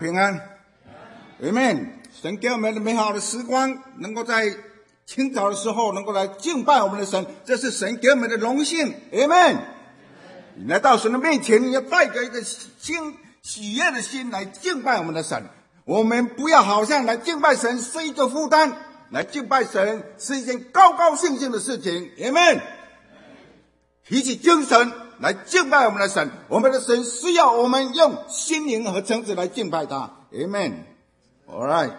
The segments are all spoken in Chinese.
平安 ，Amen。神给我们的美好的时光，能够在清早的时候能够来敬拜我们的神，这是神给我们的荣幸 ，Amen。你来到神的面前，你要带着一个喜悦的心来敬拜我们的神。我们不要好像来敬拜神是一个负担，来敬拜神是一件高高兴兴的事情 ，Amen。提起精神来敬拜我们的神，我们的神需要我们用心灵和诚实来敬拜他 ，Amen。All right，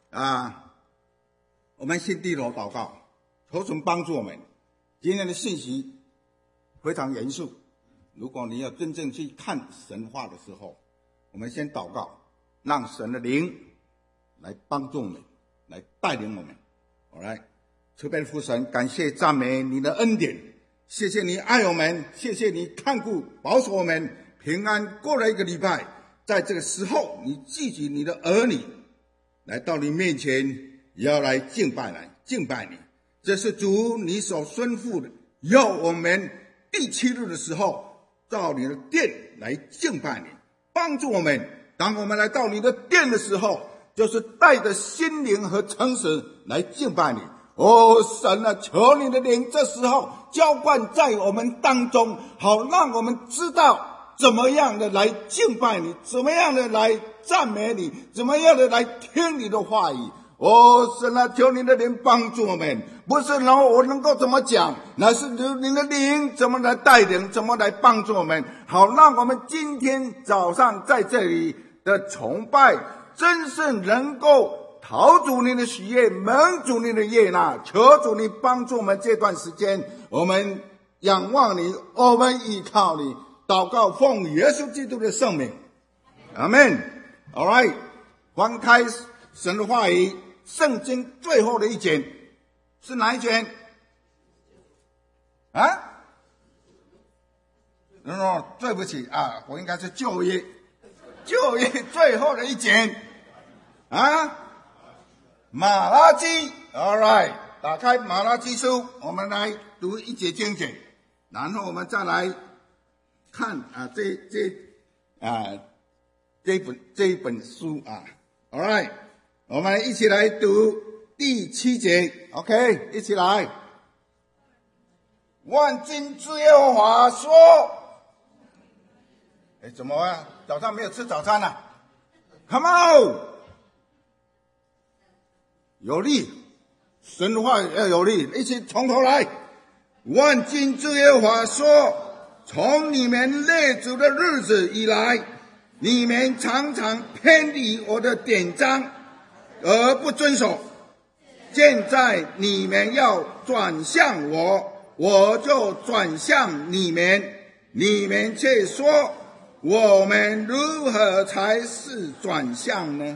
我们先低头祷告，求神帮助我们。今天的信息非常严肃，如果你要真正去看神话的时候，我们先祷告，让神的灵来帮助我们，来带领我们。All right， 慈悲的父神，感谢赞美你的恩典。谢谢你爱我们，谢谢你看顾保守我们平安过了一个礼拜。在这个时候，你聚集你的儿女来到你面前，也要来敬拜你。这是主你所吩咐的，要我们第7日的时候到你的殿来敬拜你，帮助我们。当我们来到你的殿的时候，就是带着心灵和诚实来敬拜你。神啊，求你的灵这时候浇灌在我们当中，好让我们知道怎么样的来敬拜你，怎么样的来赞美你，怎么样的来听你的话语。神啊，求你的灵帮助我们，不是我能够怎么讲，乃是你的灵怎么来带领，怎么来帮助我们，好让我们今天早上在这里的崇拜真是能够讨主你的喜悦，蒙主你的悦纳。求主你帮助我们这段时间，我们仰望你，我们依靠你，祷告奉耶稣基督的圣名，阿们。 All right， 翻开神的话语，圣经最后的一卷是哪一卷啊？对不起啊，我应该是旧约最后的一卷啊，马拉基。 All right， 打开马拉基书，我们来读一节经卷，然后我们再来看这一本书啊。All right， 我们一起来读第7节 ，OK， 一起来。万军之耶和华说：怎么啊？早上没有吃早餐啊 ？Come on， 有力，神的话要有力，一起从头来。万军之耶和华说：从你们列祖的日子以来，你们常常偏离我的典章而不遵守。现在你们要转向我，我就转向你们。你们却说，我们如何才是转向呢？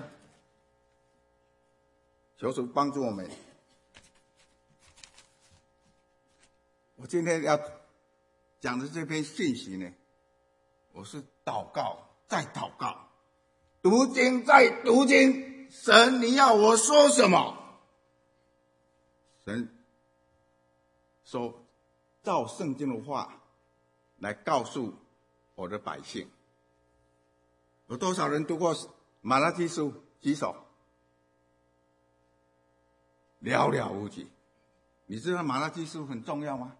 求主帮助我们。我今天要讲的这篇信息呢，我是祷告再祷告，读经再读经。神，你要我说什么？神说，照圣经的话来告诉我的百姓。有多少人读过马拉基书？举手。寥寥无几。你知道马拉基书很重要吗？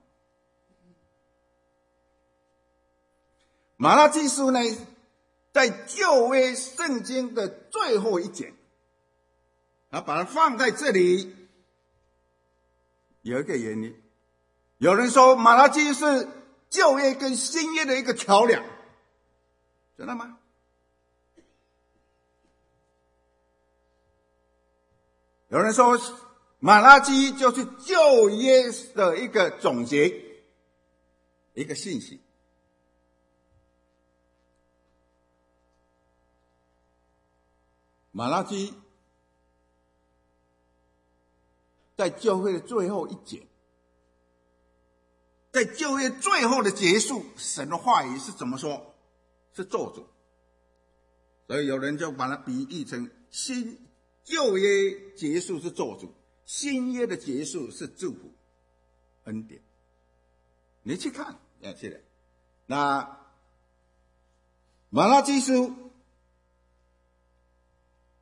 马拉基书呢，在旧约圣经的最后一卷，把它放在这里，有一个原因。有人说马拉基是旧约跟新约的一个桥梁，知道吗？有人说马拉基就是旧约的一个总结，一个信息。马拉基在旧约的最后一节，在旧约最后的结束，神的话语是怎么说？是咒诅。所以有人就把它比喻成旧约结束是咒诅，新约的结束是祝福恩典。你去看，是的。那马拉基书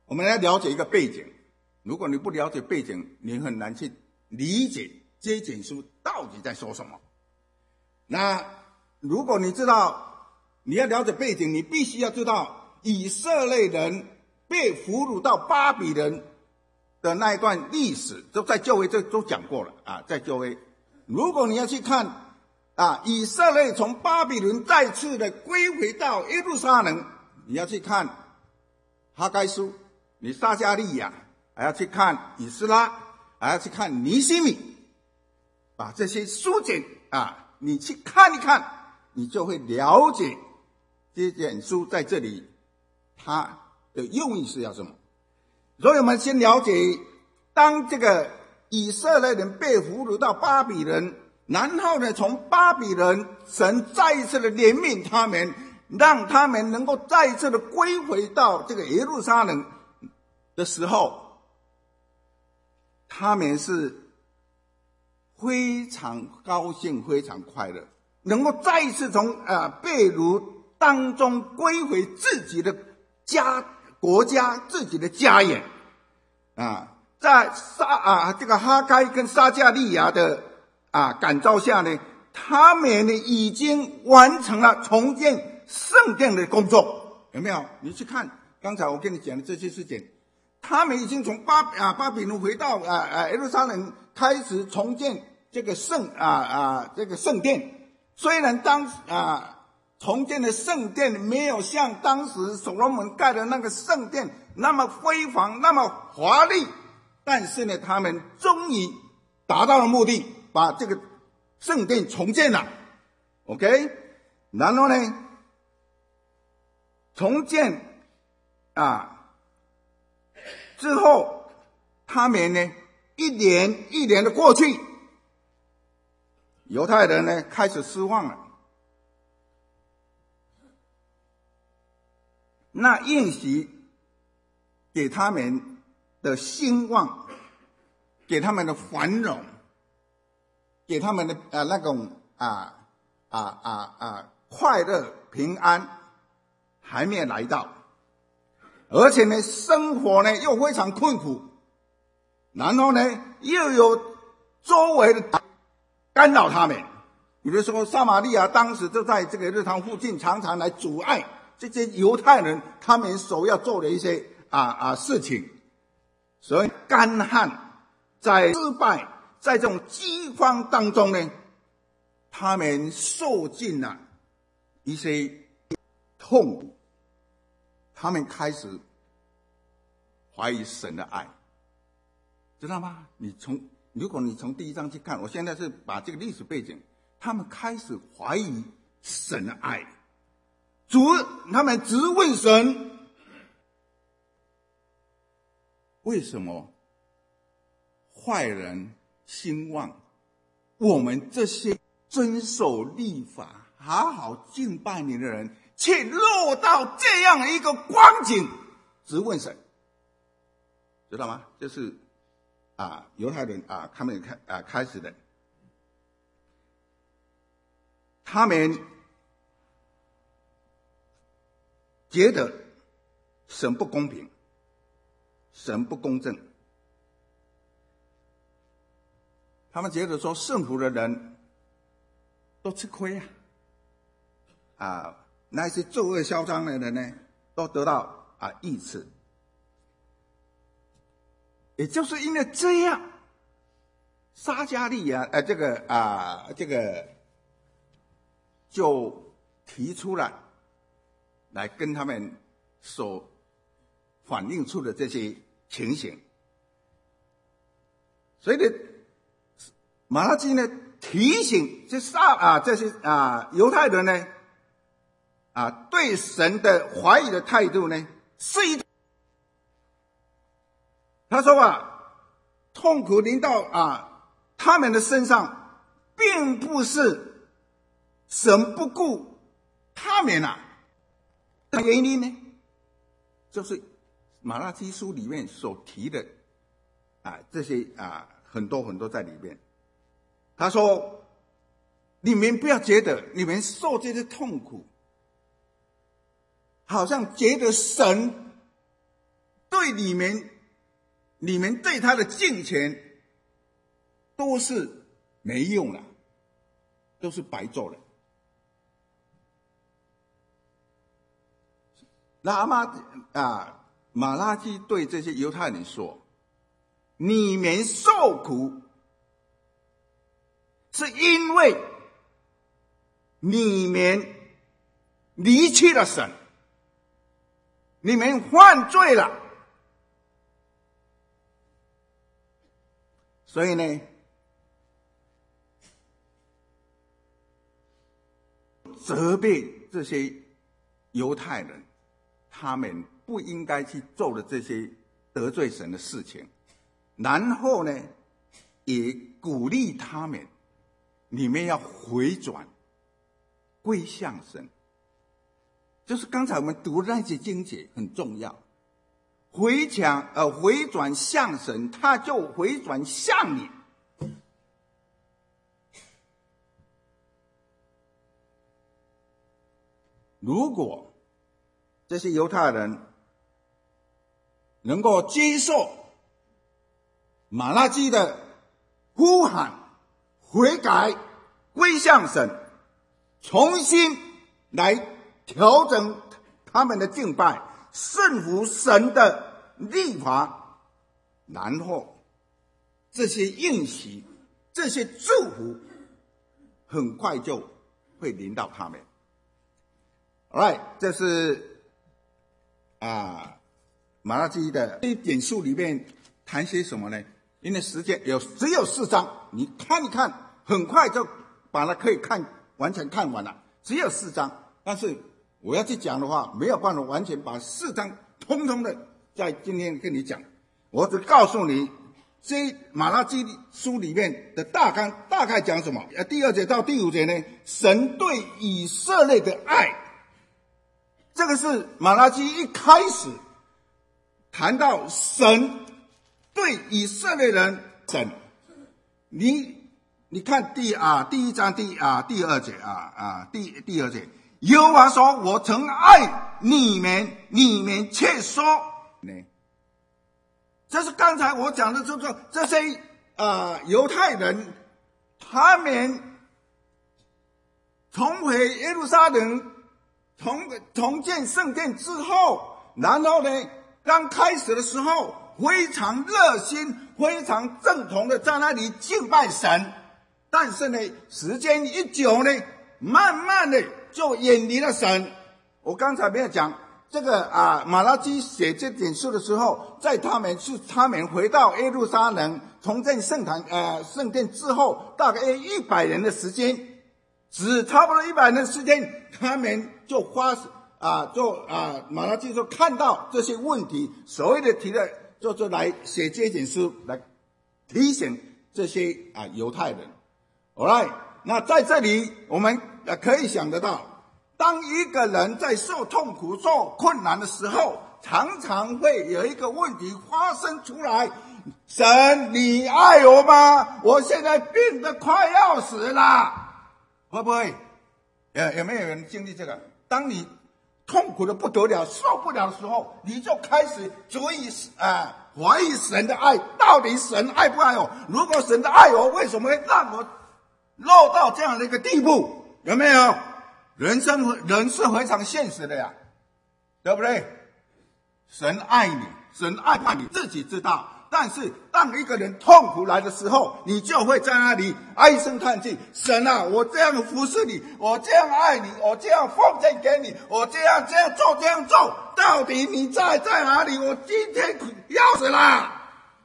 我们来了解一个背景。如果你不了解背景，你很难去理解这卷书到底在说什么。那如果你知道你要了解背景，你必须要知道以色列人被俘虏到巴比伦的那一段历史，都在旧约这都讲过了啊，在旧约。如果你要去看以色列从巴比伦再次的归回到耶路撒冷，你要去看哈该书，你撒迦利亚，还要去看以斯拉，还要去看尼希米，把这些书简你去看一看，你就会了解这卷书在这里它的用意是要什么。所以我们先了解，当这个以色列人被俘虏到巴比伦，然后呢，从巴比伦神再一次的怜悯他们，让他们能够再一次的归回到这个耶路撒冷的时候，他们是非常高兴，非常快乐，能够再一次从被掳当中归回自己的国家，自己的家园在这个哈该跟撒迦利亚的感召下呢，他们呢已经完成了重建圣殿的工作，有没有？你去看刚才我跟你讲的这些事情，他们已经从巴比伦回到耶路撒冷，开始重建这个圣殿。虽然重建的圣殿没有像当时所罗门盖的那个圣殿那么辉煌，那么华丽，但是呢，他们终于达到了目的，把这个圣殿重建了。OK， 然后呢，重建之后，他们呢一年一年的过去，犹太人呢开始失望了。那应许给他们的兴旺，给他们的繁荣，给他们的那种快乐平安还没有来到，而且呢生活呢又非常困苦，然后呢又有周围的干扰他们，比如说撒玛利亚当时就在这个日堂附近，常常来阻碍这些犹太人他们所要做的一些事情。所以干旱，在失败，在这种饥荒当中呢，他们受尽了一些痛苦，他们开始怀疑神的爱，知道吗？如果你从第一章去看，我现在是把这个历史背景，他们开始怀疑神的爱。他们直问神，为什么坏人兴旺，我们这些遵守律法、好好敬拜你的人，却落到这样一个光景？直问神，知道吗？这是犹太人他们开始的，他们觉得神不公平，神不公正，他们觉得说顺服的人都吃亏那些作恶嚣张的人呢，都得到益赐。也就是因为这样，撒迦利亚这个就提出了来跟他们所反映出的这些情形。所以呢，马拉基呢提醒这些犹太人呢对神的怀疑的态度呢是一种，他说痛苦临到他们的身上，并不是神不顾他们原因呢，就是马拉基书里面所提的这些很多很多在里面。他说，你们不要觉得你们受这些痛苦，好像觉得神对对你们对他的敬虔都是没用的，都是白做的。那马拉基对这些犹太人说：“你们受苦，是因为你们离弃了神，你们犯罪了。所以呢，责备这些犹太人，他们不应该去做的这些得罪神的事情。然后呢，也鼓励他们，你们要回转，归向神。就是刚才我们读的那些经节很重要。回转向神，他就回转向你。如果这些犹太人能够接受马拉基的呼喊，悔改归向神，重新来调整他们的敬拜，顺服神的律法，然后这些应许，这些祝福很快就会临到他们。Alright， 这是马拉基的这一点书里面谈些什么呢？因为时间只有4章，你看一看，很快就把它可以完全看完了，只有4章。但是我要去讲的话，没有办法完全把4章通通的在今天跟你讲。我只告诉你，这马拉基书里面的大概讲什么。第2节到第5节呢，神对以色列的爱，这个是马拉基一开始谈到神对以色列人神。你看第1章第2节第2节，耶和华说：“我曾爱你们，你们却说呢。”这是刚才我讲的，就是这些犹太人，他们重回耶路撒冷，重建圣殿之后，然后呢，刚开始的时候非常热心，非常正统的在那里敬拜神。但是呢，时间一久呢，慢慢的就远离了神。我刚才没有讲这个马拉基写这点书的时候，在他们回到耶路撒冷重建圣殿之后，大概100年的时间，只差不多100年的时间，他们就马拉基就看到这些问题，所谓的提的就是来写这点书，来提醒这些犹太人。Alright， 那在这里我们可以想得到，当一个人在受痛苦、受困难的时候，常常会有一个问题发生出来：神，你爱我吗？我现在病得快要死了，会不会？有没有人经历这个？当你痛苦的不得了、受不了的时候，你就开始怀疑神的爱，到底神爱不爱我？如果神的爱我，为什么会让我落到这样的一个地步？有没有？人是非常现实的呀，对不对？神爱你，神爱不爱你自己知道。但是当一个人痛苦来的时候，你就会在那里唉声叹气：神啊，我这样服侍你，我这样爱你，我这样奉献给你，我这样做，到底你在哪里？我今天要死了。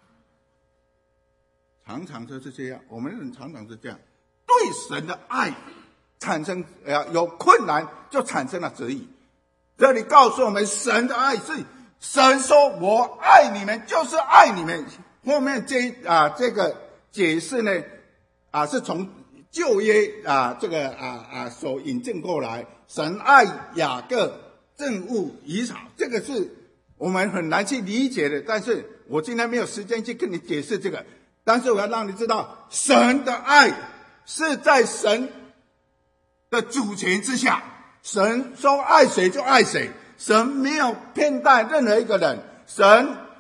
常常就是这样，我们人常常是这样，对神的爱产生有困难，就产生了质疑。这里告诉我们，神的爱是神说我爱你们，就是爱你们。后面这个解释呢是从旧约所引证过来。神爱雅各，憎恶以扫，这个是我们很难去理解的。但是我今天没有时间去跟你解释这个，但是我要让你知道，神的爱是在神的主权之下，神说爱谁就爱谁，神没有偏待任何一个人，神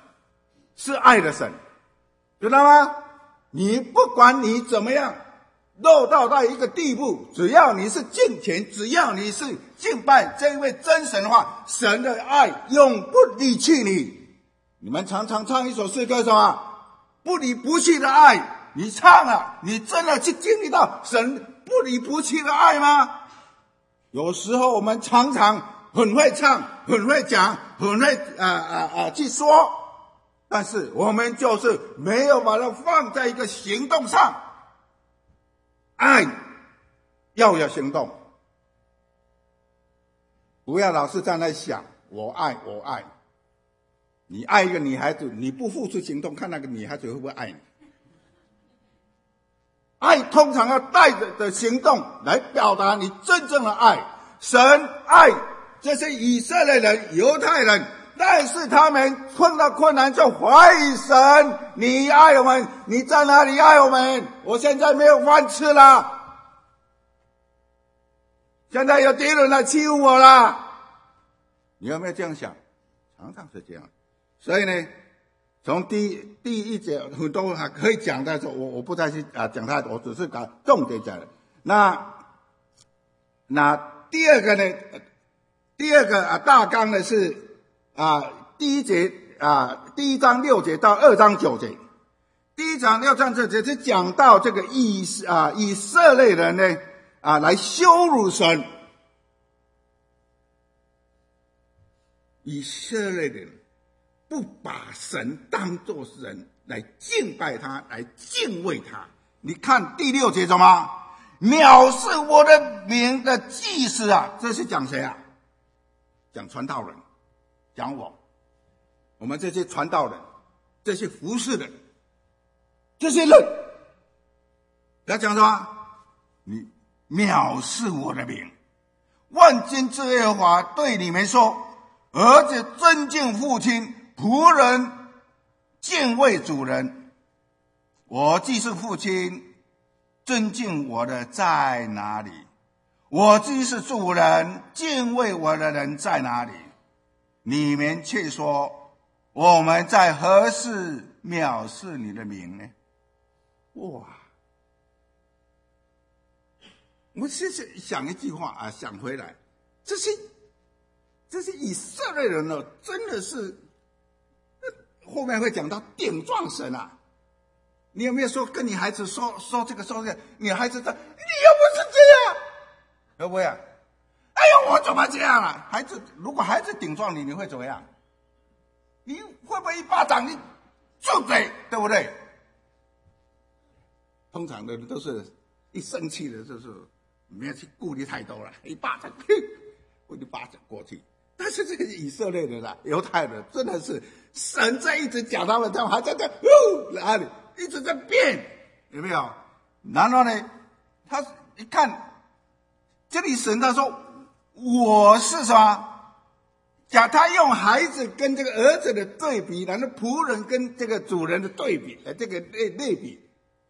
是爱的神，知道吗？你不管你怎么样落到一个地步，只要你是敬虔，只要你是敬拜这一位真神的话，神的爱永不离弃你。你们常常唱一首诗歌什么？不离不弃的爱。你唱了，你真的去经历到神不离不弃的爱吗？有时候我们常常很会唱，很会讲，很会去说，但是我们就是没有把它放在一个行动上。爱要有行动，不要老是在那想我爱我爱。你爱一个女孩子，你不付出行动，看那个女孩子会不会爱你？爱通常要带着的行动来表达你真正的爱。神爱这些以色列人、犹太人，但是他们碰到困难就怀疑神。你爱我们，你在哪里爱我们？我现在没有饭吃了，现在有敌人来欺负我了。你有没有这样想？常常是这样。所以呢，从第一节很多还可以讲的，我不再去讲它，我只是把重点讲了。那第二个呢？第二个大纲呢是第一节第1章6节到2章9节。第1章6章9节是讲到这个以色列人呢来羞辱神。以色列人不把神当作神来敬拜他，来敬畏他。你看第6节什么？藐视我的名的祭司啊，这是讲谁啊？讲传道人，讲我们这些传道人，这些服侍人，这些人，要讲什么？你藐视我的名。万军之耶和华对你们说：儿子尊敬父亲，仆人敬畏主人。我既是父亲，尊敬我的在哪里？我既是主人，敬畏我的人在哪里？你们却说我们在何事藐视你的名呢？哇！我其实想一句话想回来，这些以色列人呢，真的是后面会讲到顶撞神啊！你有没有说跟你孩子说这个？你孩子说你又不是这样，会不会啊？哎呦，我怎么这样了？如果孩子顶撞你，你会怎么样？你会不会一巴掌你住嘴，对不对？通常的都是一生气的，就是没有去顾虑太多了，一巴掌，我就巴掌过去。但是这个以色列人犹太人真的是神在一直讲他们还在这哪里一直在变，有没有？然后呢，他一看这里神他说我是什么？讲他用孩子跟这个儿子的对比，然后仆人跟这个主人的对比，这个类比。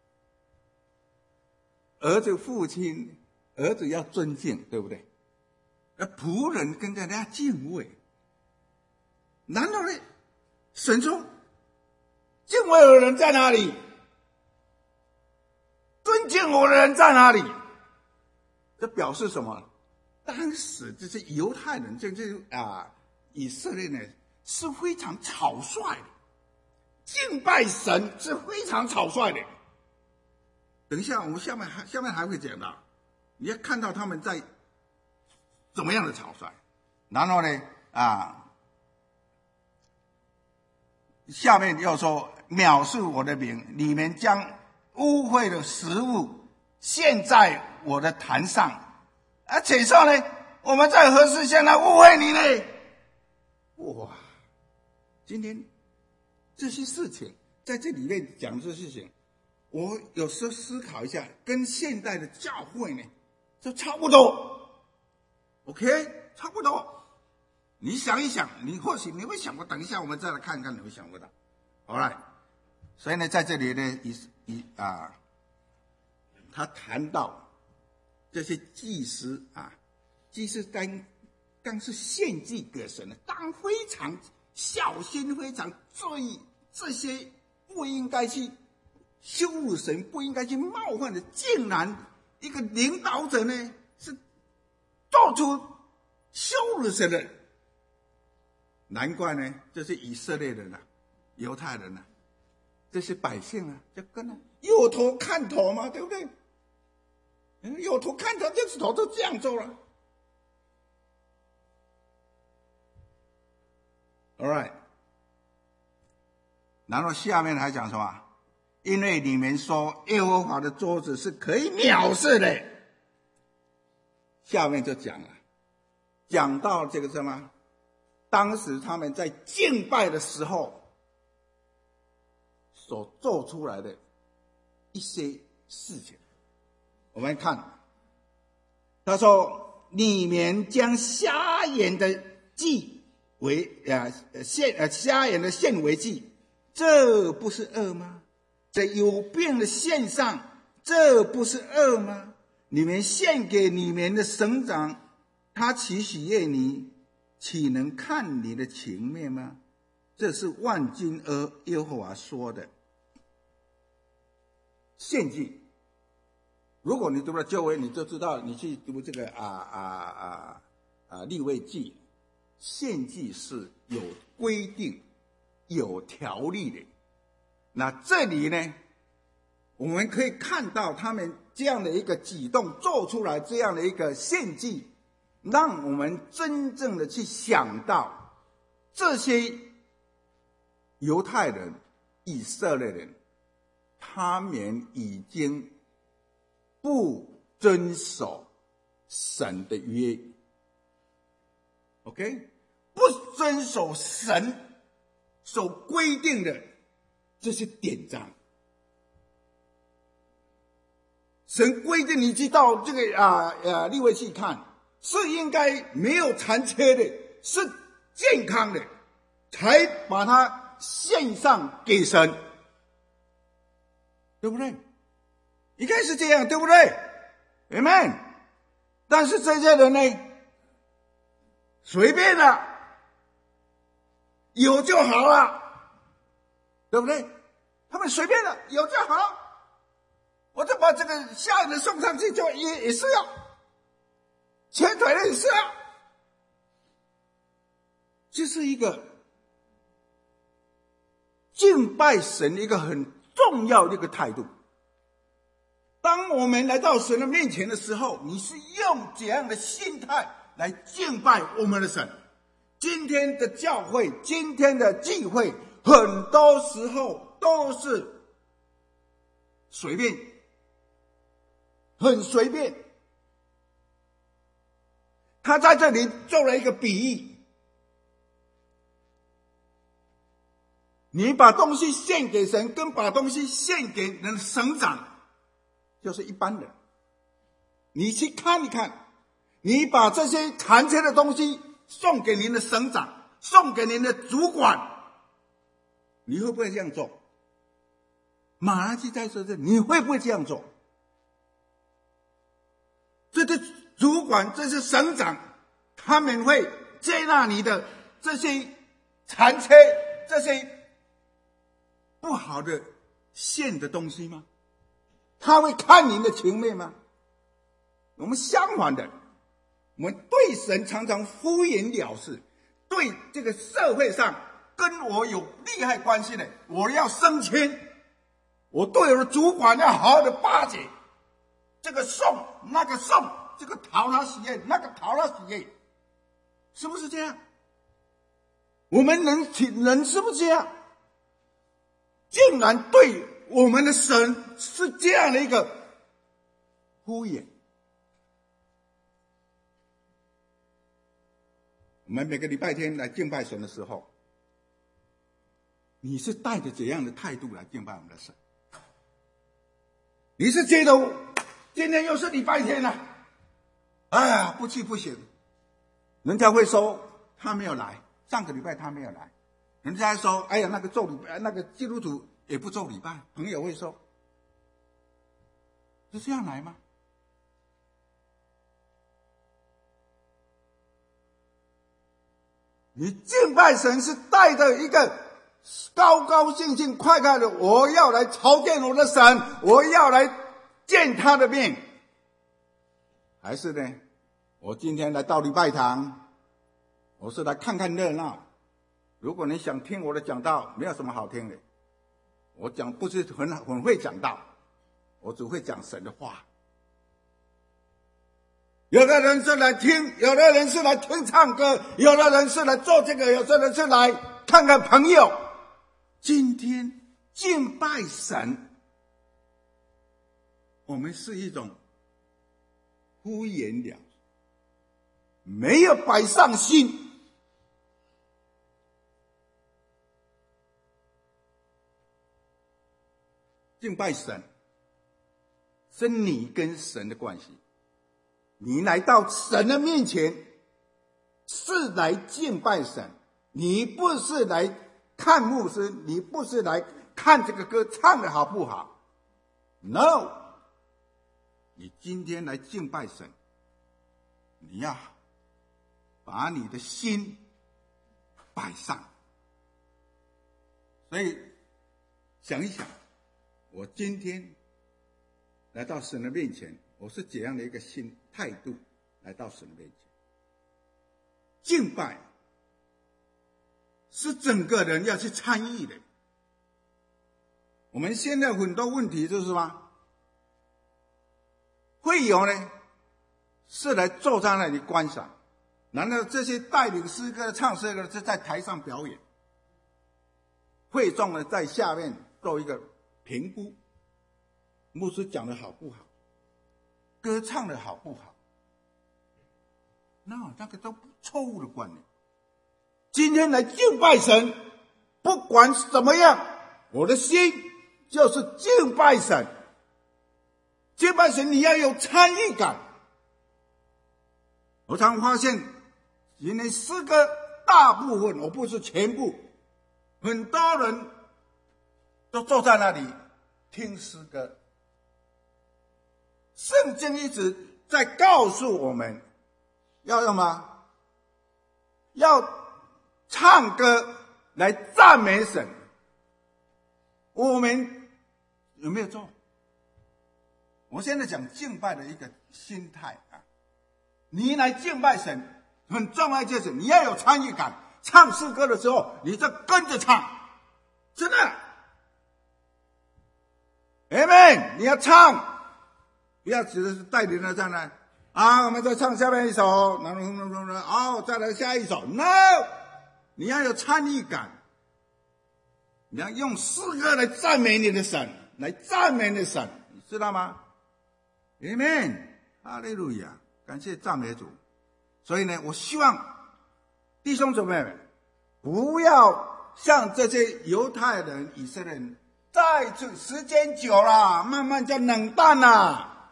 儿子父亲，儿子要尊敬，对不对？仆人跟着人家敬畏。然后呢，神说敬畏我的人在哪里？尊敬我的人在哪里？这表示什么？当时这些犹太人，以色列人是非常草率的，敬拜神是非常草率的。等一下，我们下面还会讲到，你要看到他们在怎么样的草率。然后呢，下面又说藐视我的名，你们将污秽的食物献在我的坛上，且说呢，我们在何事向来误会你呢？哇！今天这些事情在这里面讲这些事情，我有时候思考一下，跟现代的教会呢，就差不多。OK， 差不多。你想一想，或许你会想过，等一下我们再来看看，你会想不到。好了，所以呢，在这里呢，他谈到这些祭司祭司当是献祭给神的，当非常小心、非常这些不应该去羞辱神、不应该去冒犯的，竟然一个领导者呢是做出羞辱神的。难怪呢，这些以色列人啊、犹太人啊、这些百姓啊，就跟有头看头嘛，对不对？有头看头，就是头都这样做了。All right， 然后下面还讲什么？因为你们说耶和华的桌子是可以藐视的，下面就讲了，讲到这个什么？当时他们在敬拜的时候所做出来的一些事情，我们看，他说：“你们将瞎眼的祭为瞎眼的献为祭，这不是恶吗？这有病的献上，这不是恶吗？你们献给你们的省长，他岂喜悦你？岂能看你的情面吗？”这是万军之耶和华说的。献祭，如果你读了旧约，你就知道，你去读这个利未记，献祭是有规定、有条例的。那这里呢，我们可以看到他们这样的一个举动，做出来这样的一个献祭，让我们真正的去想到这些犹太人、以色列人，他们已经不遵守神的约 ，OK， 不遵守神所规定的这些典章。神规定你去到这个利未记看，是应该没有残缺的，是健康的，才把它献上给神，对不对？应该是这样，对不对 ？Amen。但是这些人呢，随便了，有就好了，对不对？他们随便了，有就好了，我就把这个下人送上去，就也是要，前腿的也是要，这是一个敬拜神的一个很重要的一个态度。当我们来到神的面前的时候，你是用怎样的心态来敬拜我们的神？今天的教会，今天的聚会，很多时候都是随便，很随便。他在这里做了一个比喻，你把东西献给神，跟把东西献给人的省长，就是一般人。你去看一看，你把这些残缺的东西送给您的省长，送给您的主管，你会不会这样做？马拉基在说这，你会不会这样做？这些主管，这些省长，他们会接纳你的这些残缺、这些不好的献的东西吗？他会看您的情面吗？我们相反的，我们对神常常敷衍了事，对这个社会上跟我有利害关系的，我要升迁，我对我的主管要好好的巴结，这个送那个送，这个讨他喜悦，那个讨他喜悦，是不是这样？我们人是不是这样？竟然对我们的神是这样的一个敷衍。我们每个礼拜天来敬拜神的时候，你是带着怎样的态度来敬拜我们的神？你是觉得今天又是礼拜天了，哎呀，不去不行，人家会说他没有来，上个礼拜他没有来，人家说哎呀，那个做礼拜，那个基督徒也不做礼拜，朋友会说，是这样来吗？你敬拜神是带着一个高高兴兴快快的，我要来朝见我的神，我要来见他的面。还是呢，我今天来到礼拜堂，我是来看看热闹。如果你想听我的讲道，没有什么好听的，我讲不是很会讲道，我只会讲神的话。有的人是来听，有的人是来听唱歌，有的人是来做这个，有的人是来看看朋友。今天敬拜神，我们是一种敷衍了，没有摆上心。敬拜神是你跟神的关系，你来到神的面前是来敬拜神，你不是来看牧师，你不是来看这个歌唱的好不好。 No， 你今天来敬拜神，你要把你的心摆上。所以想一想，我今天来到神的面前，我是怎样的一个心态度来到神的面前？敬拜是整个人要去参与的。我们现在很多问题就是什么？会友呢是来坐在那里观赏，难道这些带领诗歌、唱诗歌的是在台上表演？会众呢在下面做一个评估，牧师讲的好不好，歌唱的好不好？那个都错误的观念。今天来敬拜神，不管怎么样，我的心就是敬拜神。敬拜神你要有参与感。我常发现今天诗歌大部分，我不是全部，很多人都坐在那里听诗歌。圣经一直在告诉我们要什么？要唱歌来赞美神。我们有没有做？我现在讲敬拜的一个心态啊，你来敬拜神很重要，就是你要有参与感。唱诗歌的时候，你就跟着唱，真的。Amen， 你要唱，不要只是带领着在那啊，我们再唱下面一首，再来下一首。No， 你要有参与感，你要用诗歌来赞美你的神，来赞美你的神，你知道吗？ Amen， 哈利路亚，感谢赞美主。所以呢，我希望弟兄姊妹们不要像这些犹太人、以色列人，再次时间久了，慢慢就冷淡了。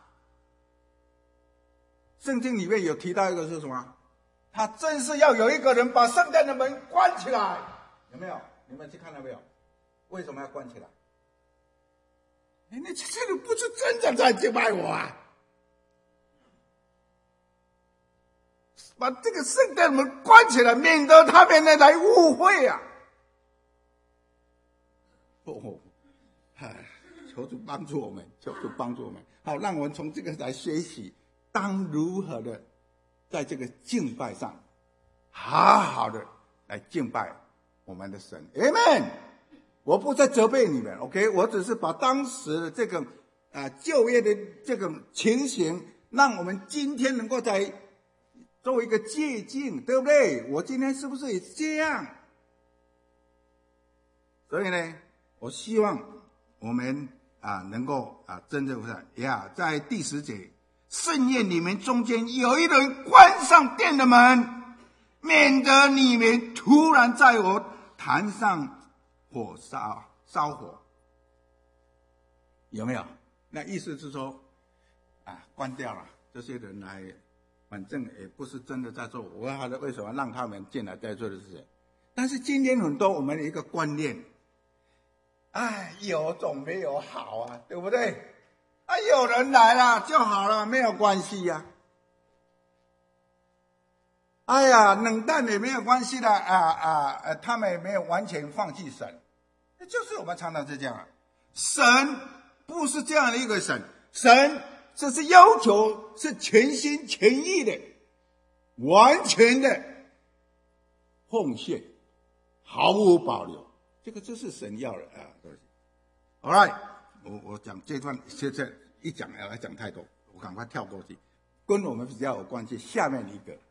圣经里面有提到一个是什么？他真是要有一个人把圣殿的门关起来，有没有？你们去看到没有？为什么要关起来？你这些人不是真的在敬拜我啊！把这个圣殿门关起来，免得他们来误会啊！求主帮助我们，求主帮助我们，好，让我们从这个来学习，当如何的在这个敬拜上，好好的来敬拜我们的神。Amen。我不再责备你们 ，OK， 我只是把当时的这个就业的这个情形，让我们今天能够在做一个借鉴，对不对？我今天是不是也这样？所以呢，我希望我们能够真正在第10节，盛宴你们中间有一人关上殿的门，免得你们突然在我坛上火烧火，有没有？那意思是说关掉了，这些人来反正也不是真的在做，我还为什么让他们进来在做的事情？但是今天很多我们的一个观念，有总没有好啊，对不对？有人来了就好了，没有关系呀。 哎呀，冷淡也没有关系的他们也没有完全放弃神，就是我们常常是这样。神不是这样的一个神，神这是要求是全心全意的、完全的奉献，毫无保留。这是神要的东西。All right， 我讲这段现在一讲要来讲太多，我赶快跳过去，跟我们比较有关系。下面一个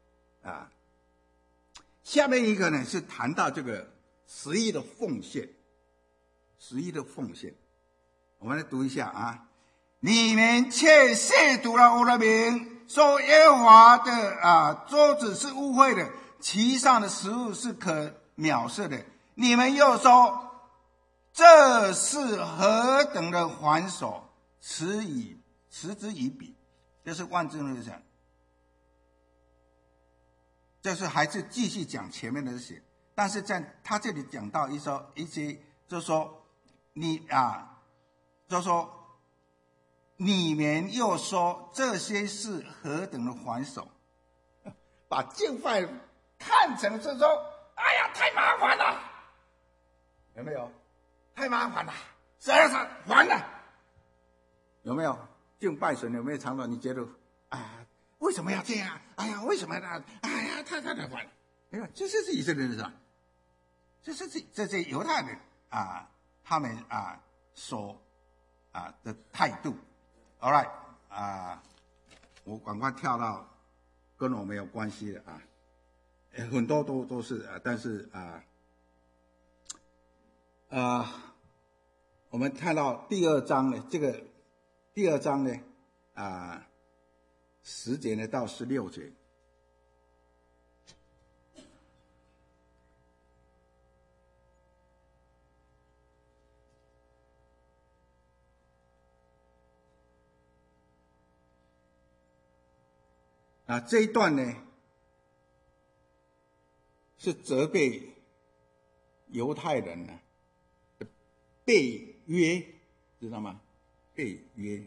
下面一个呢是谈到这个10亿的奉献，10亿的奉献，我们来读一下你们却亵渎了我的名，说耶和华的桌子是污秽的，其上的食物是可藐视的。你们又说这是何等的还手，持之以彼，就是万字律讲。就是还是继续讲前面的这些，但是在他这里讲到一些，就是说你们又说这些是何等的还手，把敬拜看成是说，哎呀，太麻烦了，有没有？太麻烦了，实在是烦了，有没有？敬拜神有没有常常你觉得为什么要这样？哎呀，为什么呢？哎呀，太烦了！你看，这是以色列人是吧？这是犹太人他们所的态度。All right 我赶快跳到跟我没有关系的很多都是但是我们看到第二章呢，这个第二章呢10节呢到16节，这一段呢是责备犹太人呢背约，知道吗？背约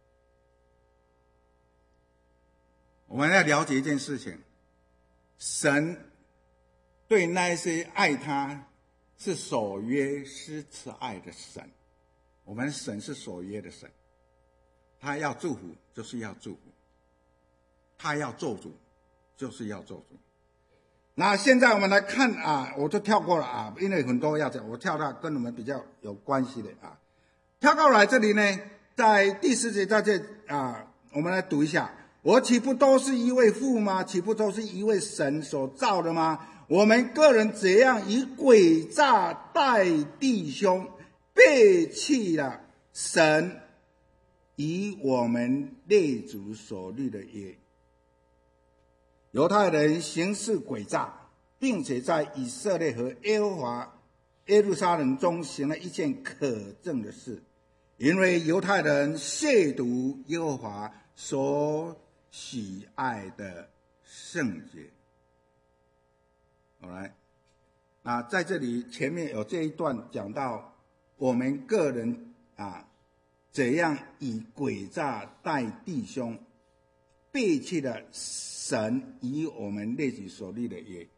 我们要了解一件事情，神对那些爱他是守约施慈爱的神，我们神是守约的神，他要祝福就是要祝福，他要做主就是要做主。那现在我们来看我就跳过了因为很多要讲，我跳到跟我们比较有关系的跳过来这里呢，在第10节在这我们来读一下，我岂不都是一位父吗？岂不都是一位神所造的吗？我们个人怎样以诡诈待弟兄，背弃了神以我们列祖所立的约。犹太人行事诡诈，并且在以色列和耶和华耶路撒冷中行了一件可憎的事，因为犹太人亵渎耶和华所喜爱的圣洁。好来，那在这里前面有这一段讲到我们个人怎样以诡诈待弟兄，背弃了神以我们列祖所立的约，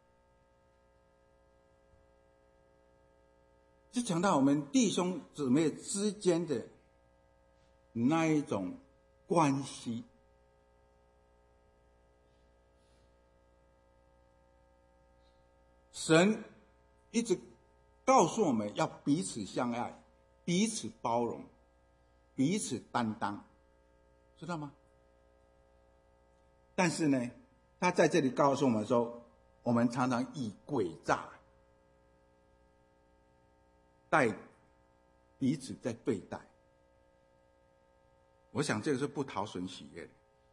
就讲到我们弟兄姊妹之间的那一种关系。神一直告诉我们要彼此相爱，彼此包容，彼此担当，知道吗？但是呢，他在这里告诉我们说，我们常常以诡诈待彼此在对待，我想这个是不讨神喜悦的。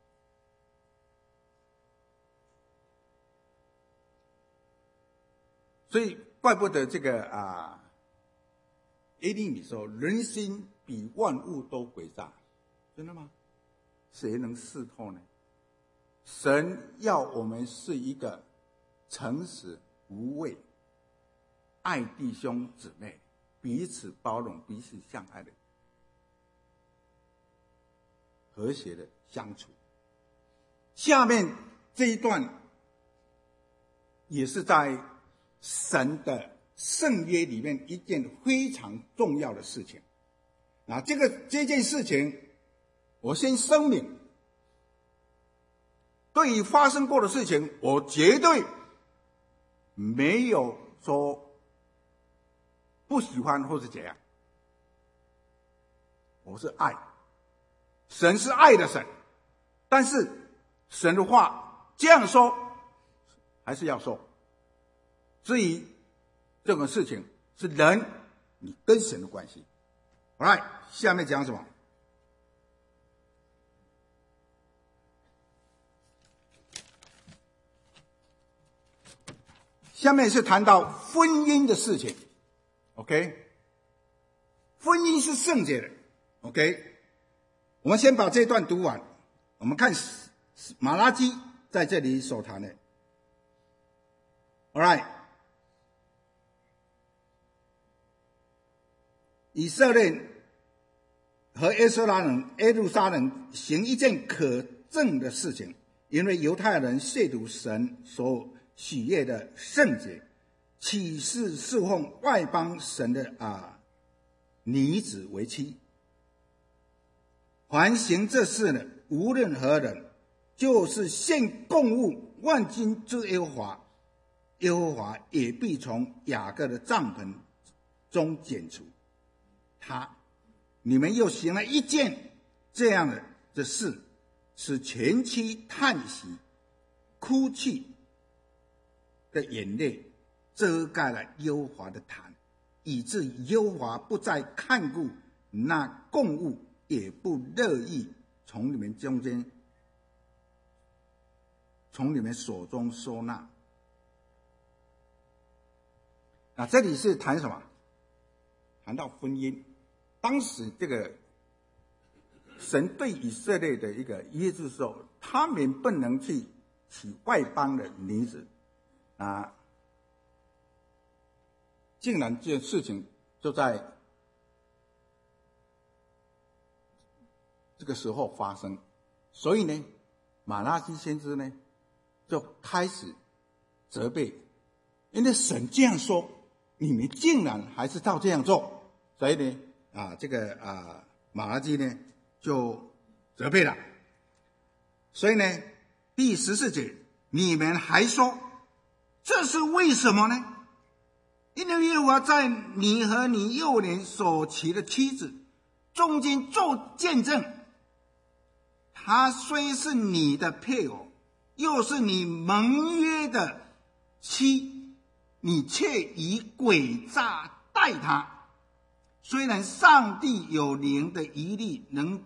所以怪不得这个耶利米说，人心比万物都诡诈，真的吗？谁能识透呢？神要我们是一个诚实无畏、爱弟兄姊妹、彼此包容、彼此相爱的和谐的相处。下面这一段也是在神的圣约里面一件非常重要的事情。这件事情，我先声明，对于发生过的事情，我绝对没有说不喜欢或是怎样。我是爱，神是爱的神，但是神的话这样说还是要说。至于这个事情是人你跟神的关系。Alright， 下面讲什么？下面是谈到婚姻的事情。OK， 婚姻是圣洁的。OK， 我们先把这段读完。我们看马拉基在这里所谈的。Alright， 以色列和耶路撒冷行一件可憎的事情，因为犹太人亵渎神所喜悦的圣洁，起誓侍奉外邦神的女子为妻。凡行这事呢，无论何人，就是献供物万军之耶和华，耶和华也必从雅各的帐篷中剪除他。你们又行了一件这样的事，使全期叹息、哭泣的眼泪遮盖了耶和华的坛，以致耶和华不再看顾那供物，也不乐意从你们中间，从你们手中收纳。这里是谈什么？谈到婚姻。当时这个神对以色列的一个约制时候，他们不能去娶外邦的女子竟然这件事情就在这个时候发生。所以呢，马拉基先知呢就开始责备，因为神这样说，你们竟然还是照这样做。所以呢马拉基呢就责备了。所以呢，第14节，你们还说这是为什么呢？因为耶和华在你和你幼年所娶的妻子中间做见证，她虽是你的配偶，又是你盟约的妻，你却以诡诈待她。虽然上帝有灵的一力能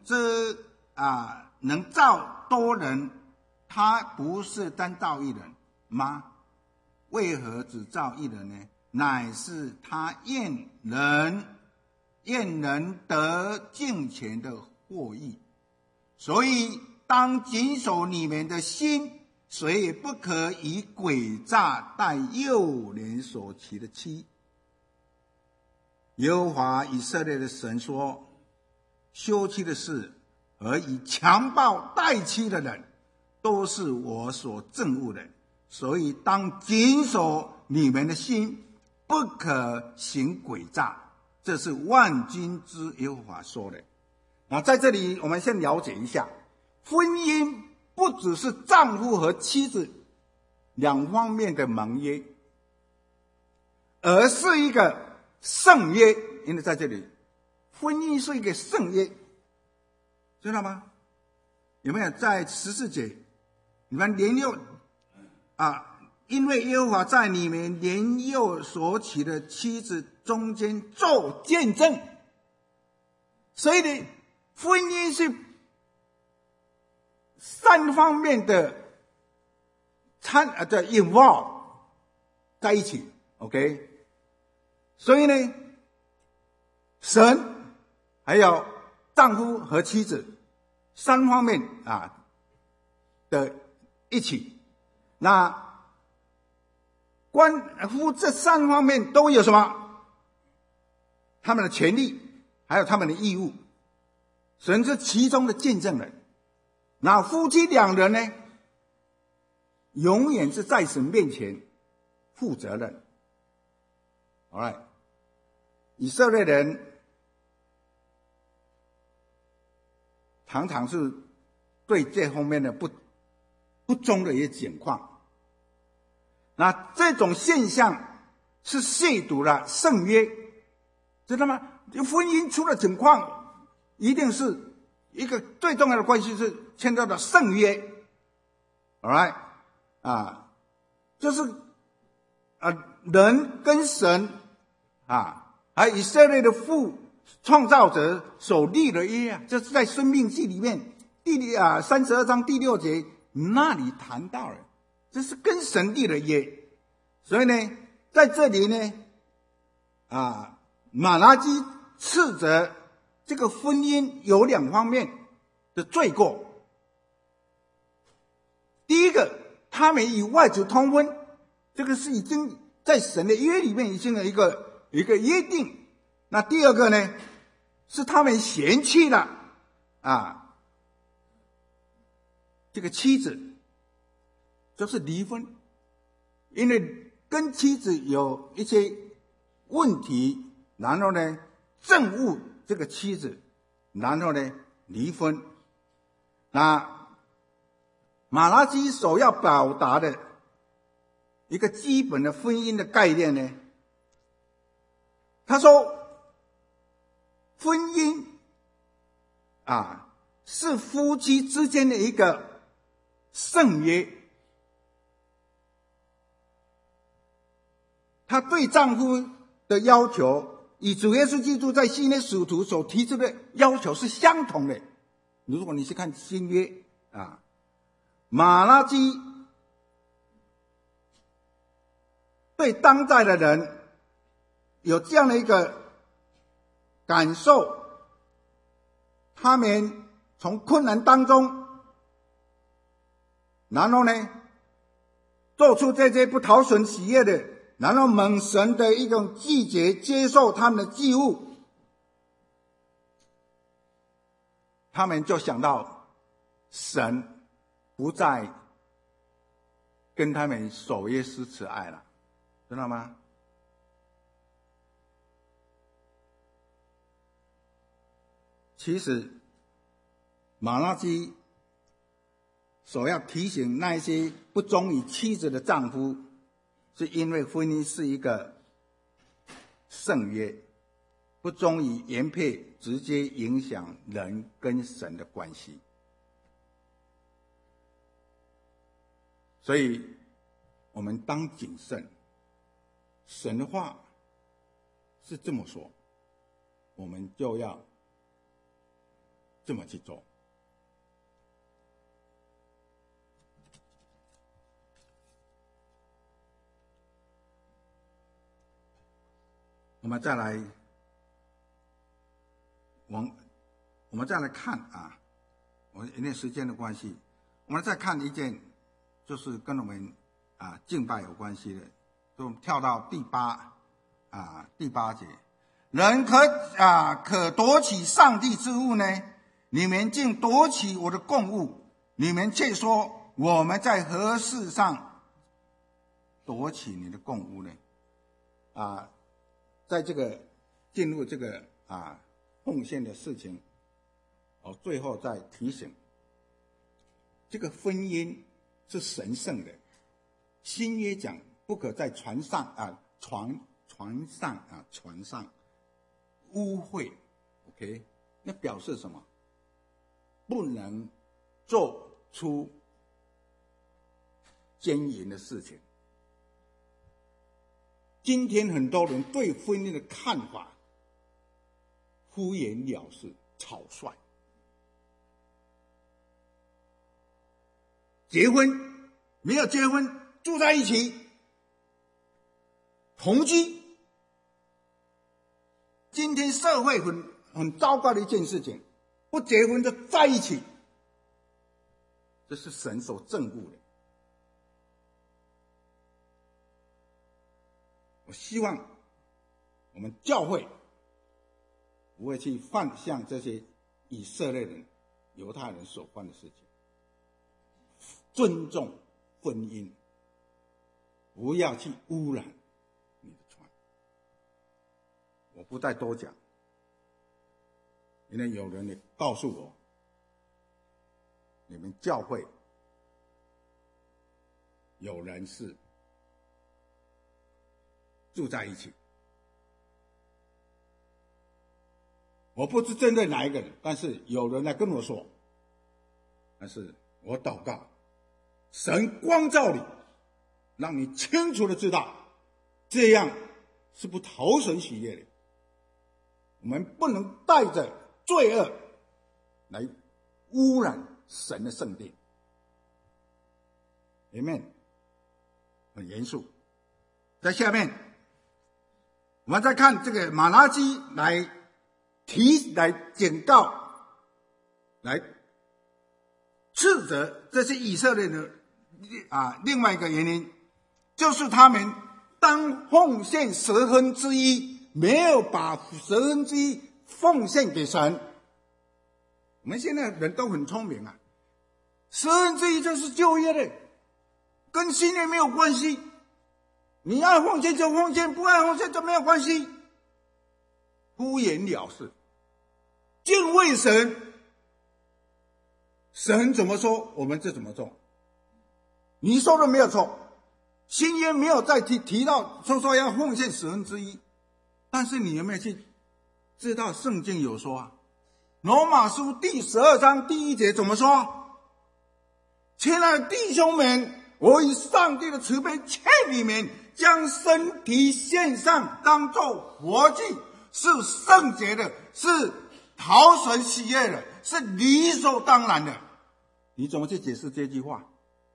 造多人，他不是单造一人吗？为何只造一人呢？乃是他愿人得敬虔的获益。所以当谨守你们的心，谁也不可以诡诈待幼年所娶的妻。耶和华以色列的神说，休妻的事和以强暴待妻的人，都是我所憎恶的。所以当谨守你们的心，不可行诡诈。这是万军之耶和华说的。在这里我们先了解一下，婚姻不只是丈夫和妻子两方面的盟约，而是一个圣约。因为在这里婚姻是一个圣约，知道吗？有没有在14节，你们年幼因为耶和华在你们年幼所娶的妻子中间做见证。所以呢，婚姻是三方面的involve 在一起。 OK， 所以呢，神还有丈夫和妻子三方面的一起。那关乎这三方面都有什么？他们的权利还有他们的义务。神是其中的见证人。那夫妻两人呢，永远是在神面前负责任。Alright， 以色列人常常是对这方面的不忠的一些情况。那这种现象是亵渎了圣约，知道吗？婚姻出了情况，一定是一个最重要的关系是牵到的圣约。Alright， 就是人跟神还有以色列的父创造者所立的约这是在申命记里面32章第6节那里谈到了，这是跟神立的约。所以呢，在这里呢，马拉基斥责这个婚姻有2方面的罪过。第一个，他们与外族通婚，这个是已经在神的约里面已经有一个约定。那第二个呢，是他们嫌弃了这个妻子，就是离婚，因为跟妻子有一些问题，然后呢憎恶这个妻子，然后呢离婚。那马拉基所要表达的一个基本的婚姻的概念呢，他说婚姻是夫妻之间的一个圣约。他对丈夫的要求与主耶稣基督在新约使徒所提出的要求是相同的。如果你去看新约马拉基对当代的人有这样的一个感受，他们从困难当中，然后呢做出这些不讨神喜悦的，然后蒙神的一种拒绝接受他们的祭物，他们就想到神不再跟他们守约施慈爱了，知道吗？其实马拉基所要提醒那些不忠于妻子的丈夫，是因为婚姻是一个圣约，不忠于原配直接影响人跟神的关系。所以我们当谨慎，神的话是这么说，我们就要这么去做。我们再来看我因为时间的关系，我们再看一件，就是跟我们敬拜有关系的，就跳到第八节，人可夺取上帝之物呢？你们竟夺取我的供物，你们却说我们在何事上夺取你的供物呢？在这个进入这个奉献的事情，最后再提醒，这个婚姻是神圣的。新约讲不可在船上污秽 ，OK， 那表示什么？不能做出奸淫的事情。今天很多人对婚姻的看法敷衍了事、草率。结婚没有结婚，住在一起，同居。今天社会很糟糕的一件事情，不结婚就在一起，这是神所憎恶的。我希望我们教会不会去犯像这些以色列人、犹太人所犯的事情，尊重婚姻， 不要去污染你的船。我不再多讲，因为有人也告诉我，你们教会有人是住在一起。我不是针对哪一个人，但是有人来跟我说，但是我祷告，神光照你，让你清楚的知道，这样是不讨神喜悦的。我们不能带着罪恶来污染神的圣殿。Amen， 很严肃。在下面，我们再看这个马拉基来警告，来斥责这些以色列的另外一个原因，就是他们当奉献1/10，没有把1/10奉献给神。我们现在人都很聪明啊，1/10就是旧约的，跟新约没有关系。你爱奉献就奉献，不爱奉献就没有关系，敷衍了事。敬畏神，神怎么说我们就怎么做。你说的没有错，新约没有再提到说要奉献1/10，但是你有没有去知道圣经有说啊？罗马书第12章第1节怎么说？亲爱的弟兄们，我以上帝的慈悲劝你们，将身体献上，当作活祭，是圣洁的，是讨神喜悦的，是理所当然的。你怎么去解释这句话？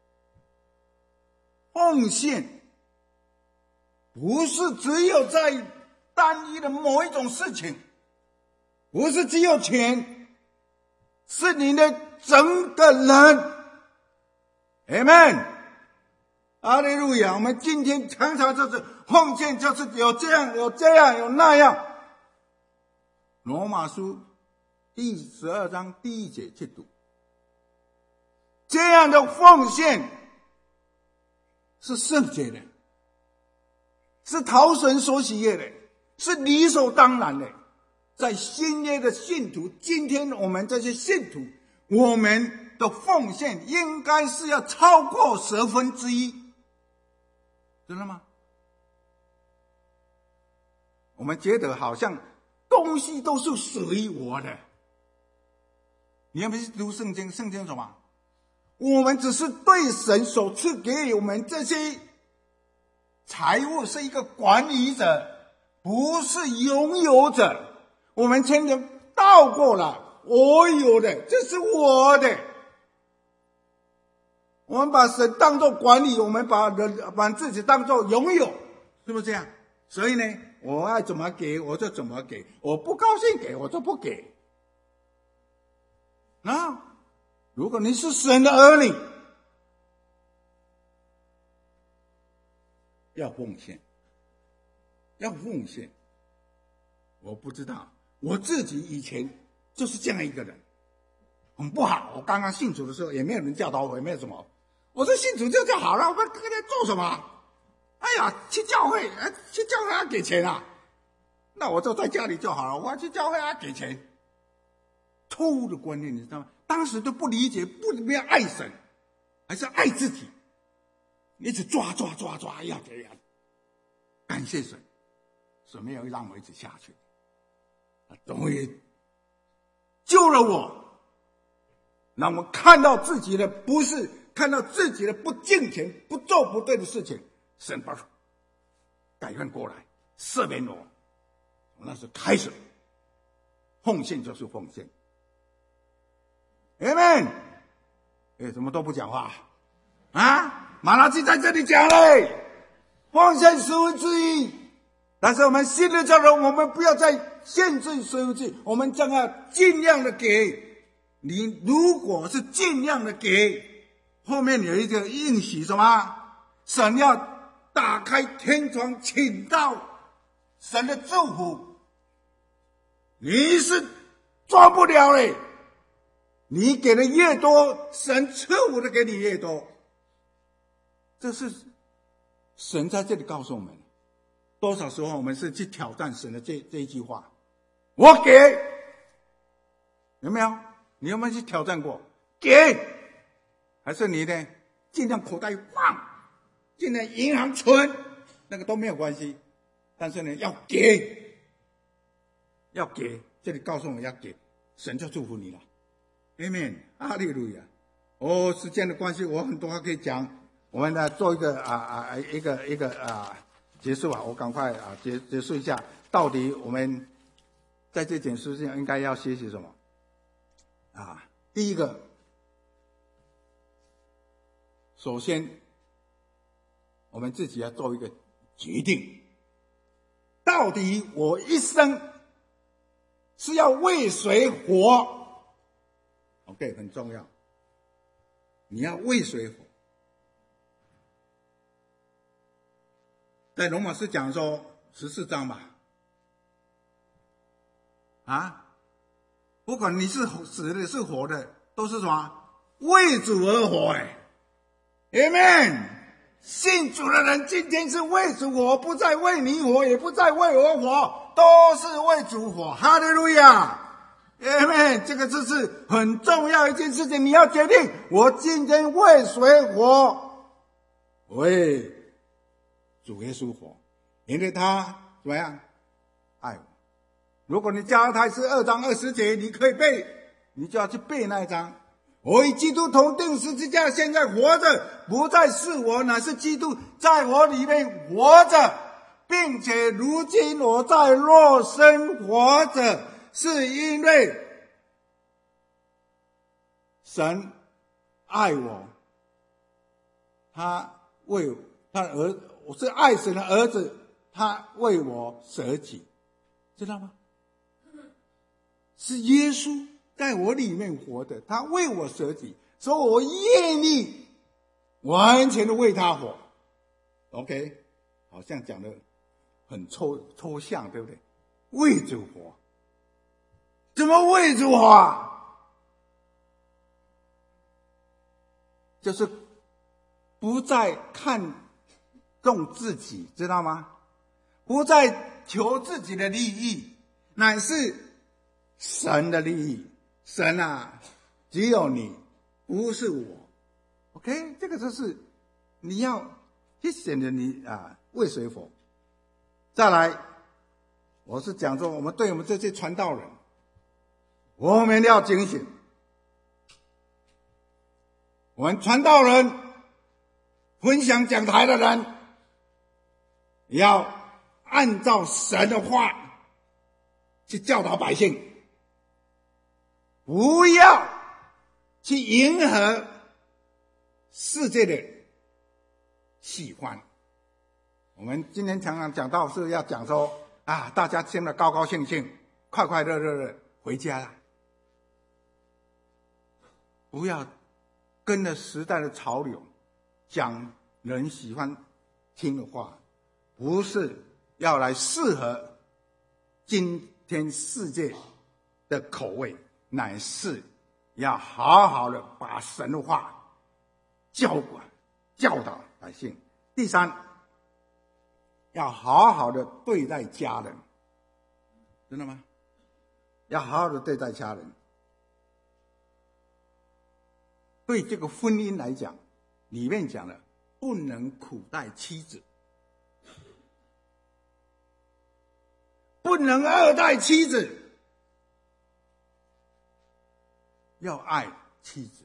奉献不是只有在单一的某一种事情，不是只有钱，是你的整个人。 Amen， 哈利路亚。我们今天常常就是奉献，就是有这样有这样有那样。罗马书第12章第1节去读，这样的奉献是圣洁的，是讨神所喜悦的，是理所当然的。在新约的信徒，今天我们这些信徒，我们的奉献应该是要超过1/10，知道吗？我们觉得好像东西都是属于我的。你有没有读圣经？圣经什么？我们只是对神所赐给我们这些财物是一个管理者，不是拥有者。我们前面倒过了，我有的，这是我的。我们把神当作管理，我们把自己当作拥有，是不是这样？所以呢，我爱怎么给我就怎么给，我不高兴给我就不给。如果你是神的儿女，要奉献，要奉献。我不知道，我自己以前就是这样一个人，很不好。我刚刚信主的时候，也没有人教导我，也没有什么。我说信主就好了，我跟他做什么？哎呀，去教会要给钱啊，那我就在家里就好了。我去教会要给钱，错误的观念，你知道吗？当时都不理解，不要爱神，还是爱自己，一直抓，要这样。感谢神，神没有让我一直下去，终于救了我，让我看到自己的不是，看到自己的不敬虔、不做不对的事情，神把改换过来，赦免我。从那时开始，奉献就是奉献。Amen。怎么都不讲话啊？马拉基在这里讲嘞，奉献1/10。但是我们新的教人，我们不要再限制1/10，我们将要尽量的给。你如果是尽量的给，后面有一个应许什么？神要打开天窗，请到神的祝福。你是做不了嘞。你给的越多，神赐福的给你越多，这是神在这里告诉我们，多少时候我们是去挑战神的这一句话，我给，有没有？你有没有去挑战过？给，还是你呢？尽量口袋放，尽量银行存，那个都没有关系。但是呢，要给，要给，这里告诉我们要给，神就祝福你了。Amen， 哈利路亚。时间的关系，我很多话可以讲，我们来做一个结束啊！我赶快结束一下，到底我们在这件事情应该要学习什么？第一个，首先我们自己要做一个决定，到底我一生是要为谁活 ？OK， 很重要，你要为谁活？在罗马书讲说14章吧，不管你是死的是活的，都是什么？为主而活Amen。信主的人今天是为主活，不再为你活，也不再为我活，都是为主活。哈利路亚 Amen。这个就是很重要一件事情，你要决定我今天为谁活？为主耶稣活，因为他怎么样爱我。如果你加拉太书2章20节，你可以背，你就要去背那一章。我与基督同定十字架，现在活着，不再是我，乃是基督在我里面活着，并且如今我在肉身活着，是因为神爱我，他为他我是爱神的儿子，他为我舍己，知道吗？是耶稣在我里面活的，他为我舍己，所以我愿意完全的为他活。OK， 好像讲的很抽象，对不对？为主活，怎么为主活啊？就是不再看重自己，知道吗？不再求自己的利益，乃是神的利益。神啊，只有你，不是我。OK， 这个就是你要去选择你为谁活。再来，我是讲说，我们对我们这些传道人，我们要警醒。我们传道人，分享讲台的人，要按照神的话去教导百姓。不要去迎合世界的喜欢。我们今天常常讲到是要讲说大家现在高高兴兴，快快乐乐的回家了，不要跟着时代的潮流讲人喜欢听的话，不是要来适合今天世界的口味，乃是要好好的把神的话教导百姓。第三，要好好的对待家人，真的吗？要好好的对待家人。对这个婚姻来讲，里面讲了不能苦待妻子，不能恶待妻子，要爱妻子。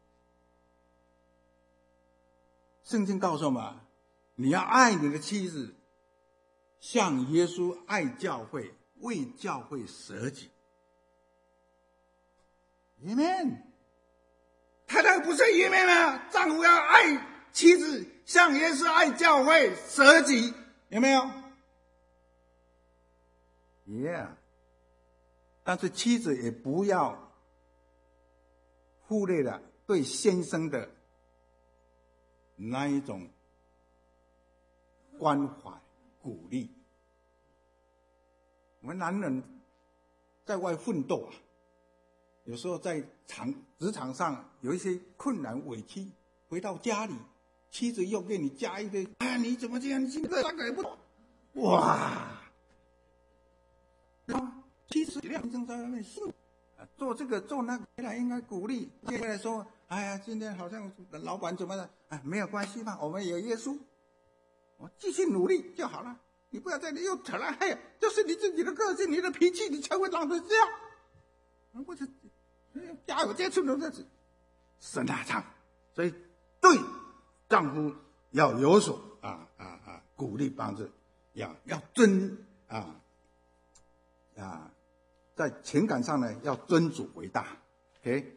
圣经告诉我们，你要爱你的妻子，像耶稣爱教会，为教会舍己。Amen。太太不是Amen吗？丈夫要爱妻子，像耶稣爱教会，舍己，有没有 ？Yeah。但是妻子也不要忽略了对先生的那一种关怀鼓励。我们男人在外奋斗有时候在职场上有一些困难委屈，回到家里妻子又给你加一堆，哎，你怎么这样？你这个也不懂，哇！妻子量正在外面信，做这个做那个，原来应该鼓励，接下来说，哎呀，今天好像老板怎么的，哎，没有关系嘛，我们有耶稣，我继续努力就好了。你不要在这又扯来，哎呀，就是你自己的个性，你的脾气，你才会让人这样。或者加油，接触都这是神大唱，所以对丈夫要有所鼓励帮助，要在情感上呢要尊主为大 ，OK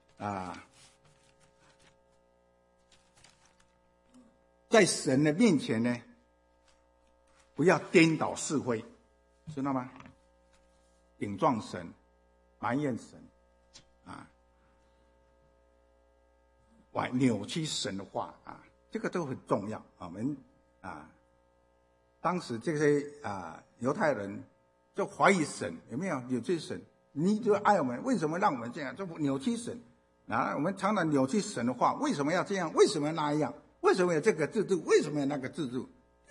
在神的面前呢，不要颠倒是非，知道吗？顶撞神，埋怨神，扭曲神的话这个都很重要。我们当时这些犹太人就怀疑神有没有扭曲神，你就爱我们，为什么让我们这样？就扭曲神我们常常扭曲神的话，为什么要这样？为什么要那样？为什么有这个制度？为什么有那个制度？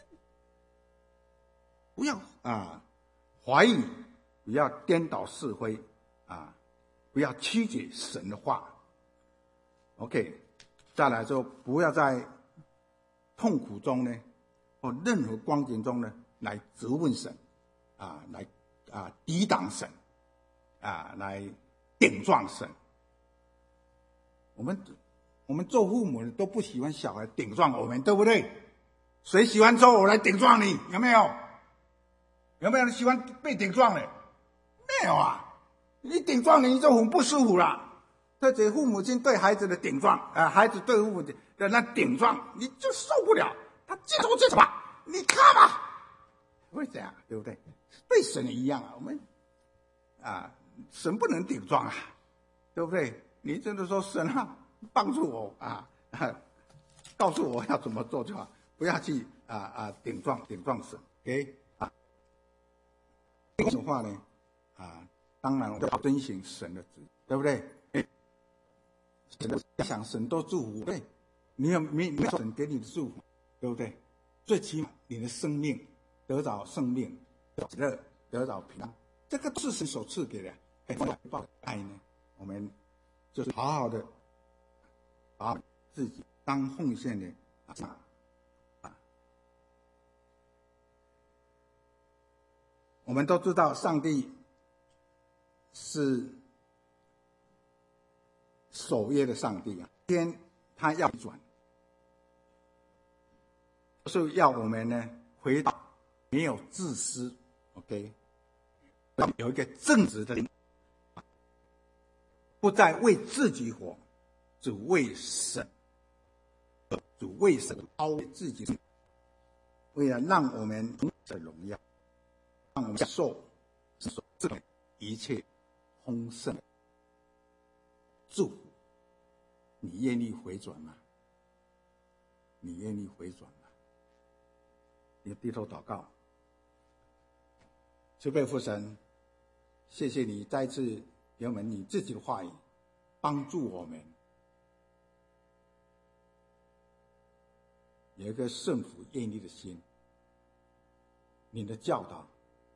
不要怀疑，不要颠倒是非不要曲解神的话。OK， 再来说，不要在痛苦中呢，或任何光景中呢，来责问神来抵挡神来顶撞神。我们做父母的都不喜欢小孩顶撞我们，对不对？谁喜欢说我来顶撞你？有没有？有没有人喜欢被顶撞的？没有啊！你顶撞你就很不舒服了。特别父母亲对孩子的顶撞孩子对父母的那顶撞，你就受不了。他记住这什么？你看吧，会这样，对不对？对神也一样我们神不能顶撞对不对？你真的说神帮助我告诉我要怎么做就好，不要去顶撞神。OK的话呢当然我们要遵循神的旨意，对不对？想神都祝福，对，你有神给你的祝福，对不对？最起码你的生命得着生命，得着平安，这个是神所赐给的。报爱呢，我们就是好好的把自己当奉献的我们都知道上帝是守约的上帝天他要转，就是要我们呢回到没有自私 ，OK， 有一个正直的灵，不再为自己活，只为神，超越自己，为了让我们的荣耀，让我们受这一切丰盛祝福。你愿意回转吗？你愿意回转吗？你低头祷告。慈悲父神，谢谢你再次给我们你自己的话语，帮助我们有一个顺服愿意的心。你的教导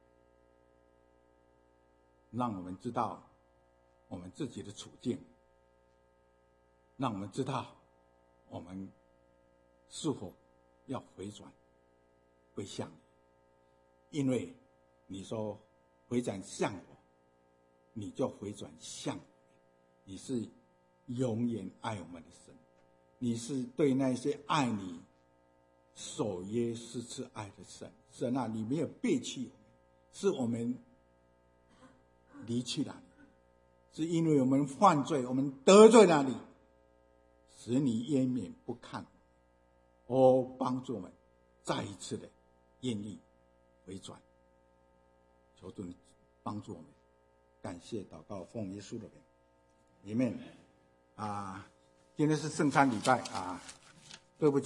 让我们知道我们自己的处境，让我们知道我们是否要回转归向你，因为你说回转向我，你就回转向我。你是永远爱我们的神，你是对那些爱你守约施慈爱的神。神啊，你没有背弃我们，是我们离弃了你，是因为我们犯罪，我们得罪了你，使你湮灭不看。帮助我们再一次的愿意回转，求主帮助我们。感谢祷告，奉耶稣的名，Amen。今天是圣餐礼拜对不起。